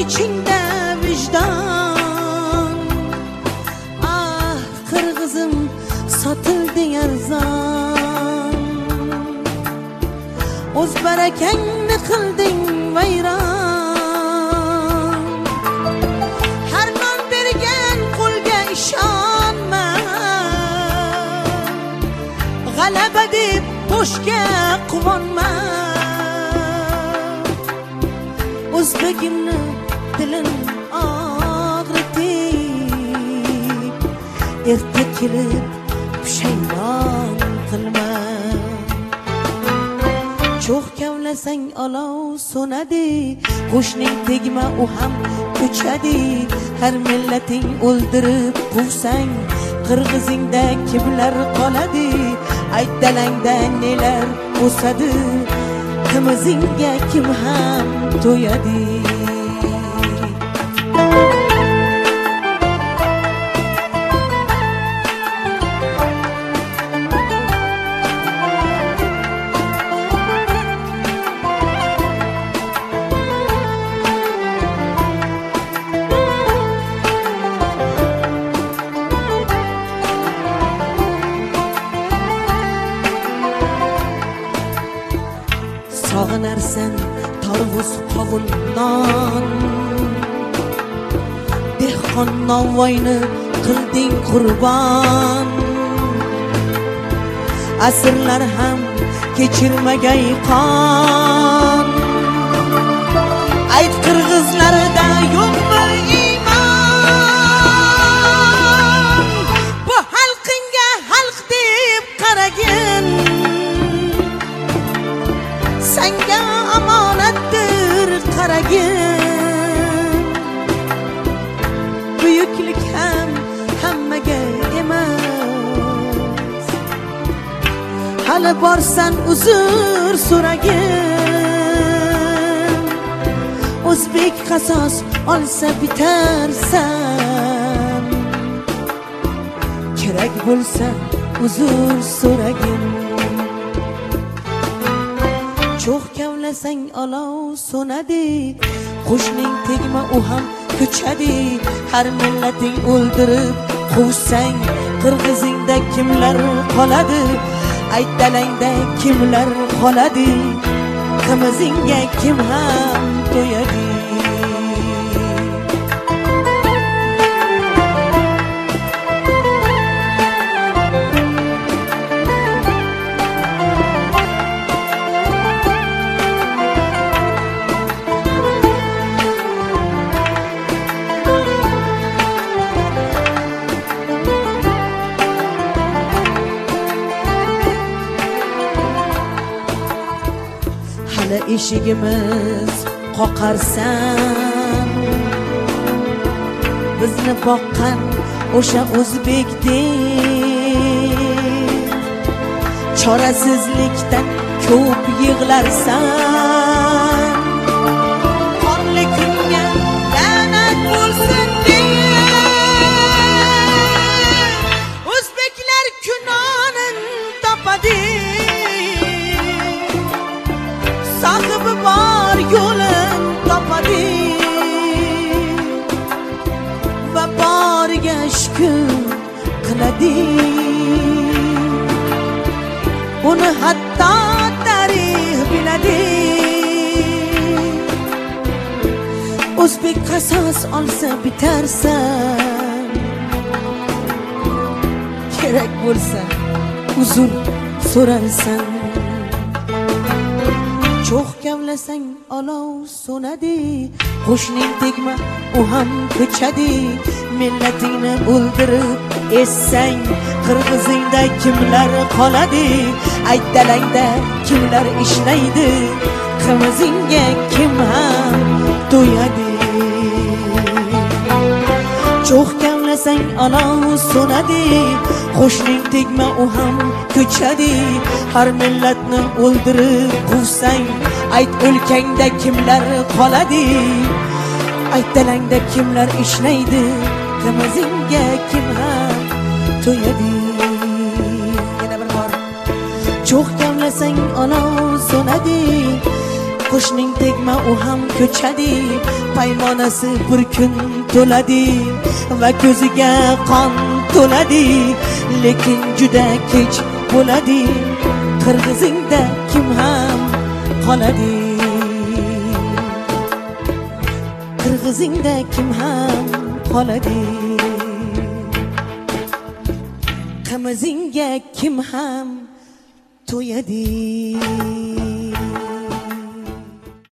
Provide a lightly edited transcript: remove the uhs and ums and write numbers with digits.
ichingda vijdon. Ah qirg'izim sotilding arzon, o'z barakangni qilding vayron. Har non bergan qo'lga ishonma, g'alaba deb boshga quvonma. O'zbegimni dilin og'ritib, erta kelib pushaymon qilma. Cho'g' kavlasang olov so'nadi, qo'shning tegma u ham ko'chadi. Har millating o'ldirib quvsang, qirg'izingda kimlar qoladi? Ayt dalangda nelar o'sadi, qimizingga kim ham to'yadi? Sog'inarsan tarvuz qovun non, dehqon novvoyni qilding qurbon. Asrlar ham kechirmagay qon. Ayt qirg'izlarda yo'qmi iymon? Bu xalqingga xalq deb qaragin, senga omonatdir qaragin. Buyuklik ham hammaga emas, hali borsan uzr so'ragin. O'zbek qasos olsa bitarsan, kerak bo'lsa uzr so'ragin. Cho'g' kavlasang olov so'nadi, qo'shning tegma u ham ko'chadi. Har millating o'ldirib quvsang, qirg'izingda kimlar qoladi? Ayt dalangda kimlar qoladi? Qimizingga kim ham to'yadi? Eshigimiz qoqarsan, bizni boqqan o'sha o'zbekdek. Chorasizlikdan ko'p yig'larsan, qonli kunga la'nat bo'lsin deb. O'zbeklar kunonin topadi, sohibi bor yo'lin topadi. Va boriga shukr qiladi, uni hatto tarix biladi. O'zbek qasos olsa bitarsan, kerak bo'lsa uzr so'rarsan. Cho'g' kavlasang olov so'nadi, qo'shning tegma u ham ko'chadi. Millatingni o'ldirib essang, qirg'izingda kimlar qoladi? Ayt dalangda kimlar ishlaydi? Qimizingga kim ham to'yadi? Cho'g' kavlasang olov so'nadi, qo'shning tegma u ham ko'chadi. Har millatni o'ldirib quvsang, ayt o'lkangda kimlar qoladi? Ayt dalangda kimlar ishlaydi? Qimizingga kim ham to'yadi? Yana bir bor. Cho'g' kavlasang olov so'nadi, qo'shning tegma u ham ko'chadi, paymonasi bir kun to'ladi va ko'ziga qon to'ladi, lekin juda kech bo'ladi, qirg'izingda kim ham qoladi, qirg'izingda kim ham qoladi, qimizingga kim ham to'yadi.